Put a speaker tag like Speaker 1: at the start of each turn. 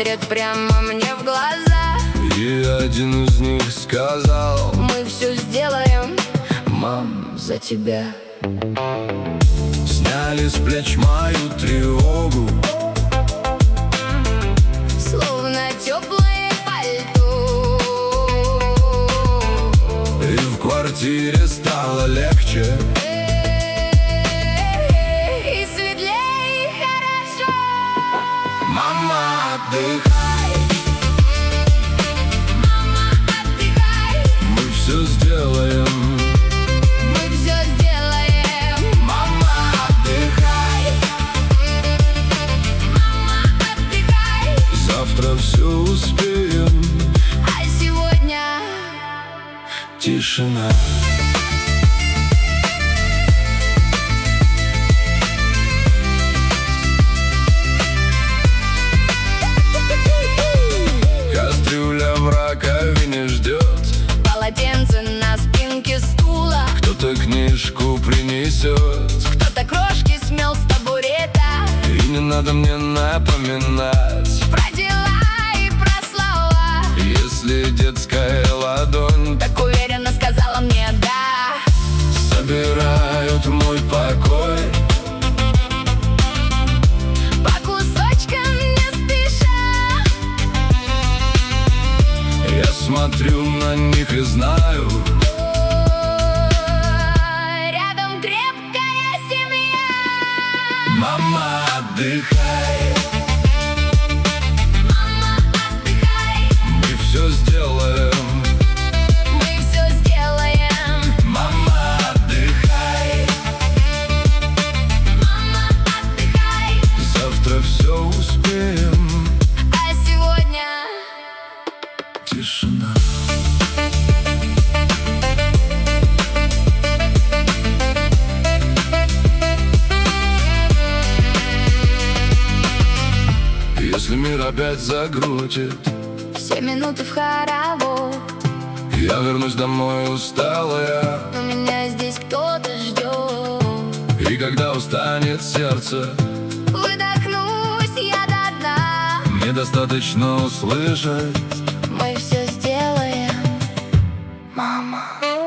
Speaker 1: смотрят прямо мне в глаза.
Speaker 2: И один из них сказал:
Speaker 1: мы все сделаем, мам, за тебя.
Speaker 2: Сняли с плеч мою тревогу,
Speaker 1: словно теплое пальто.
Speaker 2: и в квартире стало легче,
Speaker 1: И светлее, и хорошо.
Speaker 2: мама, отдыхай,
Speaker 1: Мама, отдыхай,
Speaker 2: мы все сделаем.
Speaker 1: мы все сделаем.
Speaker 2: Мама, отдыхай,
Speaker 1: Мама, отдыхай,
Speaker 2: завтра все успеем.
Speaker 1: а сегодня
Speaker 2: Тишина. Кастрюля в раковине ждет,
Speaker 1: полотенце на спинке стула.
Speaker 2: кто-то книжку принесет,
Speaker 1: Кто-то крошки смел с табурета.
Speaker 2: и не надо мне напоминать,
Speaker 1: Про дела и про слова.
Speaker 2: если детская ладонь
Speaker 1: Так уверенно сказала мне да.
Speaker 2: собирают мой покой.
Speaker 1: По кусочкам не спеша.
Speaker 2: Я смотрю на них и знаю,
Speaker 1: Рядом крепкая семья.
Speaker 2: мама, отдыхай,
Speaker 1: Мама, отдыхай,
Speaker 2: мы все сделаем.
Speaker 1: мы все сделаем.
Speaker 2: Мама, отдыхай,
Speaker 1: Мама, отдыхай,
Speaker 2: завтра все успеем.
Speaker 1: а сегодня
Speaker 2: Тишина. Если мир опять загрузит,
Speaker 1: все минуты в хоровод.
Speaker 2: я вернусь домой усталая,
Speaker 1: Но меня здесь кто-то ждет.
Speaker 2: и когда устанет сердце,
Speaker 1: Выдохнусь я до дна.
Speaker 2: мне достаточно услышать:
Speaker 1: Мы все сделаем, мама.